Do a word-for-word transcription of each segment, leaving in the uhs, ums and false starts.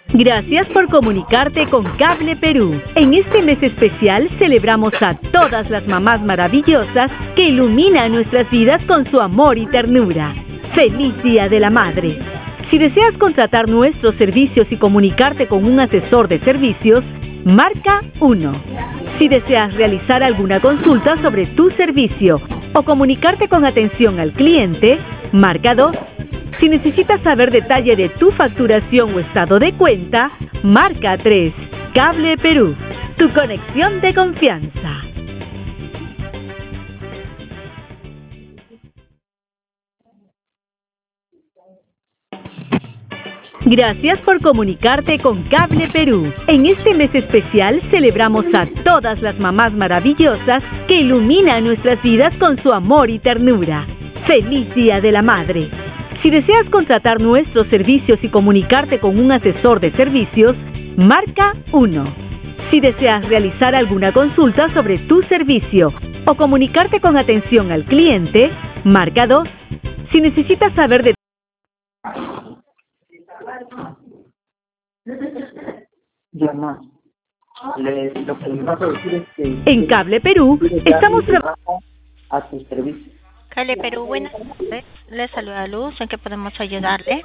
Gracias por comunicarte con Cable Perú. En este mes especial celebramos a todas las mamás maravillosas que iluminan nuestras vidas con su amor y ternura. ¡Feliz Día de la Madre! Si deseas contratar nuestros servicios y comunicarte con un asesor de servicios, marca uno. Si deseas realizar alguna consulta sobre tu servicio o comunicarte con atención al cliente, marca dos. Si necesitas saber detalle de tu facturación o estado de cuenta, marca tres. Cable Perú, tu conexión de confianza. Gracias por comunicarte con Cable Perú. En este mes especial celebramos a todas las mamás maravillosas que iluminan nuestras vidas con su amor y ternura. ¡Feliz Día de la Madre! Si deseas contratar nuestros servicios y comunicarte con un asesor de servicios, marca uno. Si deseas realizar alguna consulta sobre tu servicio o comunicarte con atención al cliente, marca dos. Si necesitas saber de Ya no. Le, lo que le vas a decir es que... En Cable Perú, estamos trabajando a su servicio. Cable Perú, buenas tardes. Le saluda Luz. ¿En qué podemos ayudarle?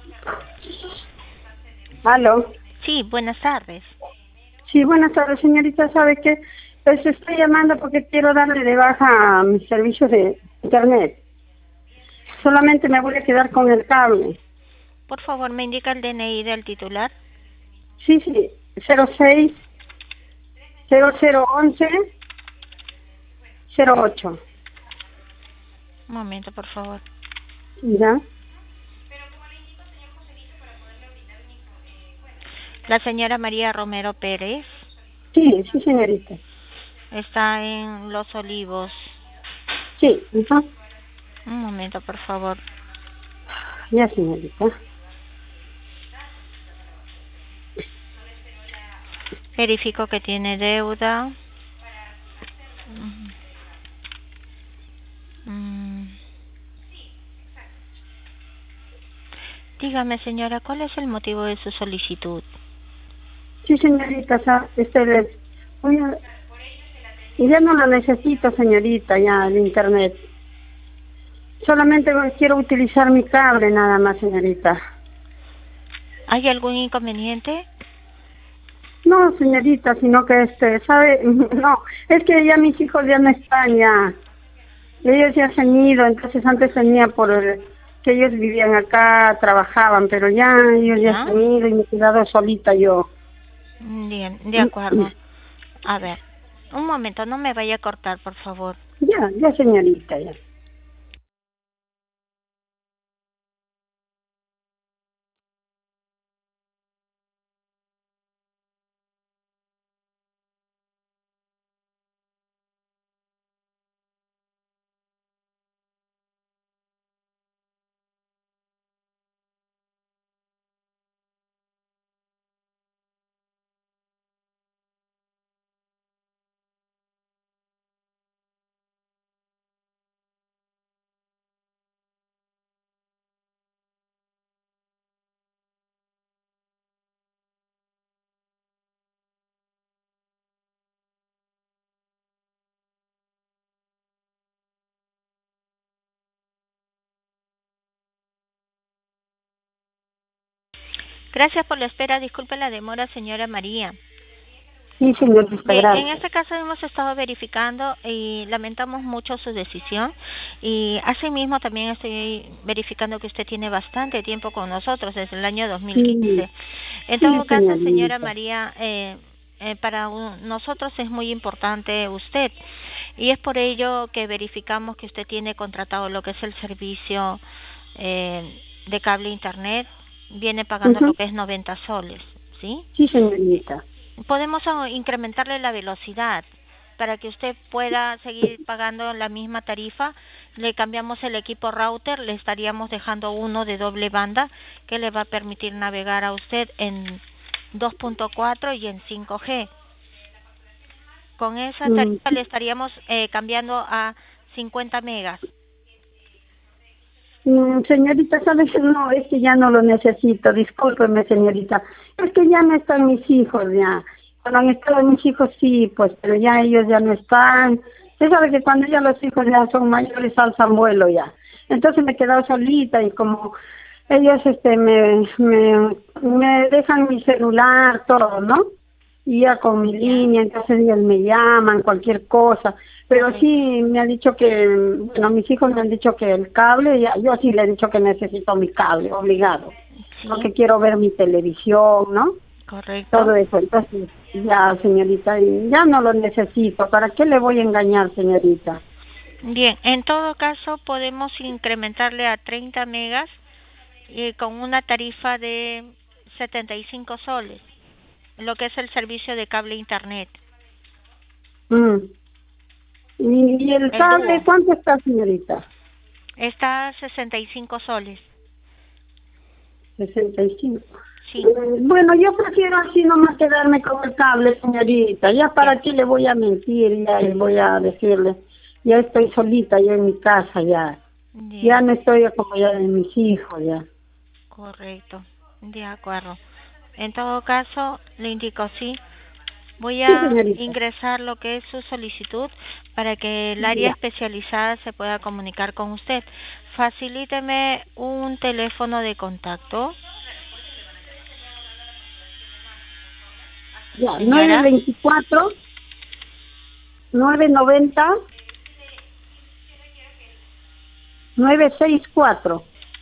¿Aló? Sí, buenas tardes. Sí, buenas tardes, señorita. ¿Sabe qué? Pues estoy llamando porque quiero darle de baja a mis servicios de internet. Solamente me voy a quedar con el cable. Por favor, ¿me indica el D N I del titular? Sí, sí, cero seis cero cero once cero ocho. Un momento, por favor. ¿Ya? La señora María Romero Pérez Sí, sí, señorita. está en Los Olivos. Sí, ajá. Un momento, por favor. Ya, señorita. Verifico que tiene deuda. Mm. Dígame, señora, ¿cuál es el motivo de su solicitud? Sí, señorita, sa- este, le- voy a- ya no lo necesito, señorita, ya el internet. Solamente quiero utilizar mi cable nada más, señorita. ¿Hay algún inconveniente? No, señorita, sino que este, ¿sabe? No, es que ya mis hijos ya no están ya. Ellos ya se han ido, entonces antes tenía por el, que ellos vivían acá, trabajaban, pero ya ellos ya ¿Ah? se han ido y me he quedado solita yo. Bien, de acuerdo. A ver, un momento, no me vaya a cortar, por favor. Ya, ya, señorita, ya. Gracias por la espera. Disculpe la demora, señora María. Sí, señorita, Bien, en gracias. este caso hemos estado verificando y lamentamos mucho su decisión. Y asimismo también estoy verificando que usted tiene bastante tiempo con nosotros, desde el año dos mil quince. Sí, En sí, todo caso, señora señorita. María, eh, eh, para un- nosotros es muy importante usted. Y es por ello que verificamos que usted tiene contratado lo que es el servicio eh, de cable internet. Viene pagando lo Ujú. que es noventa soles, ¿sí? Sí, señorita. Podemos ah, incrementarle la velocidad para que usted pueda seguir pagando la misma tarifa. Le cambiamos el equipo router, le estaríamos dejando uno de doble banda que le va a permitir navegar a usted en dos punto cuatro y en cinco G. Con esa tarifa Mm, le estaríamos eh, cambiando a cincuenta megas. Mm, señorita, ¿sabes? No, es que ya no lo necesito, discúlpeme, señorita. Es que ya no están mis hijos, ya. Cuando han estado mis hijos, sí, pues, pero ya ellos ya no están. Usted sabe que cuando ya los hijos ya son mayores, alzan vuelo ya. Entonces me he quedado solita y como ellos este me, me, me dejan mi celular, todo, ¿no? Y ya con mi línea, entonces ellos me llaman, cualquier cosa. Pero sí me ha dicho que, bueno, mis hijos me han dicho que el cable, ya, yo sí le he dicho que necesito mi cable, obligado. Sí. Porque quiero ver mi televisión, ¿no? Correcto. Todo eso. Entonces, ya, señorita, ya no lo necesito. ¿Para qué le voy a engañar, señorita? Bien, en todo caso podemos incrementarle a treinta megas y con una tarifa de setenta y cinco soles, lo que es el servicio de cable internet. Mm. ¿Y, y el, El cable dúo. cuánto está, señorita? Está a sesenta y cinco soles. sesenta y cinco. Sí. Eh, bueno, yo prefiero así nomás quedarme con el cable, señorita. Ya para qué le voy a mentir, ya y voy a decirle. Ya estoy solita, yo en mi casa, ya. Bien. Ya no estoy como ya de mis hijos, ya. Correcto. De acuerdo. En todo caso, le indico sí. Voy Sí, a señorita. ingresar lo que es su solicitud para que el área Ya. especializada se pueda comunicar con usted. Facilíteme un teléfono de contacto. Ya, Señora. nueve veinticuatro, nueve noventa, nueve sesenta y cuatro.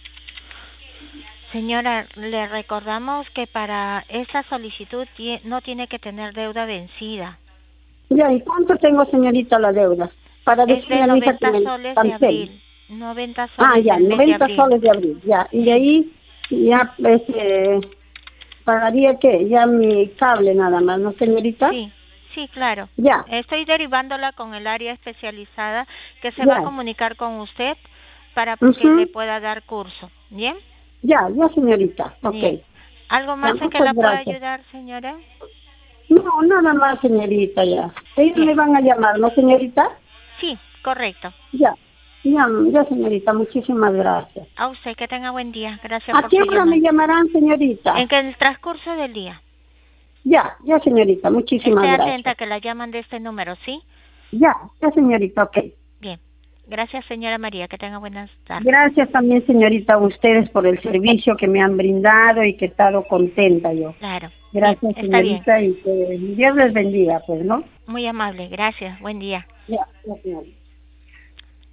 Señora, le recordamos que para esa solicitud tie- no tiene que tener deuda vencida. Ya, ¿y cuánto tengo, señorita, la deuda? Para Es de decirle a mi hija que noventa me soles de cancele. abril. noventa soles Ah, ya, del mes de noventa abril. soles de abril, ya. Y de ahí ya este, pagaría que ya mi cable nada más, ¿no, señorita? Sí, sí, claro. Ya, Estoy derivándola con el área especializada que se ya. va a comunicar con usted para Ujú. que le pueda dar curso. ¿Bien? Ya, ya, señorita. Ok. Bien. ¿Algo más Ya, en que muchas la pueda gracias. ayudar, señora? No, nada más, señorita, ya. Ellos Bien. me van a llamar, ¿no, señorita? Sí, correcto. Ya, ya, ya, señorita, muchísimas gracias. A usted que tenga buen día. Gracias ¿A por qué su hora me llamada. llamarán, señorita? En que el transcurso del día. Ya, ya, señorita, muchísimas Esté gracias. atenta que la llaman de este número, ¿sí? Ya, ya, señorita, ok. Bien. Gracias, señora María. Que tenga buenas tardes. Gracias también, señorita, a ustedes por el servicio que me han brindado y que he estado contenta yo. Claro. Gracias, Bien, está bien. señorita, y que Dios les bendiga, pues, ¿no? Muy amable. Gracias. Buen día. Ya, ya, señorita.